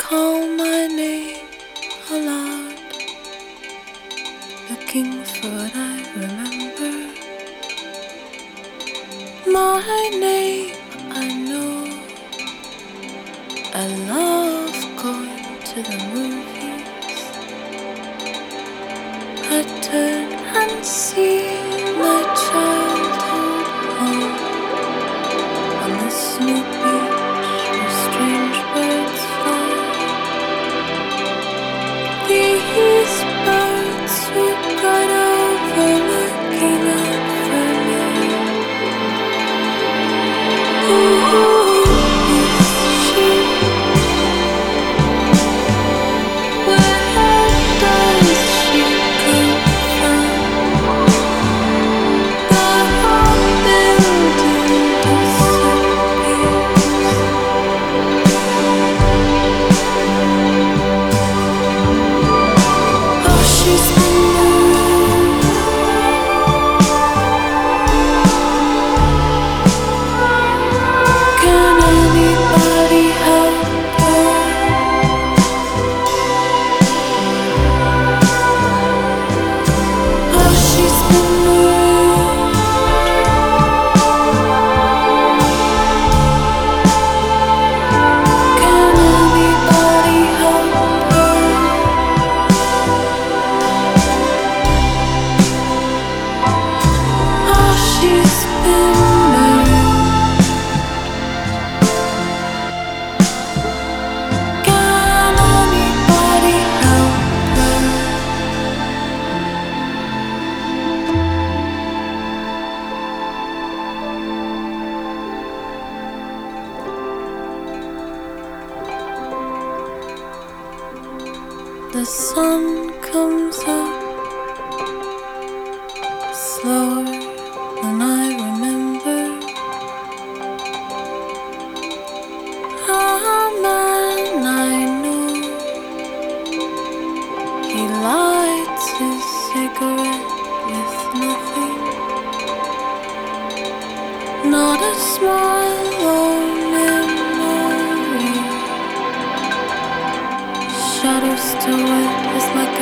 call my name aloud, looking for what I remember. My name, I know. I love going to the movies. I turn and see my childhood home on the snow beach where strange birds fly. These birds swoop right over, looking out for me. Ooh, is she? Where does she come from? The whole building disappears. Oh, she's been moved. Can anybody help her? Oh, she's been moved. Can anybody help her? Oh, she's been moved. Can anybody help her? The sun comes up slower than I remember. A man I know, he lights his cigarette with nothing, not a smile or memory. Shadows still wet as my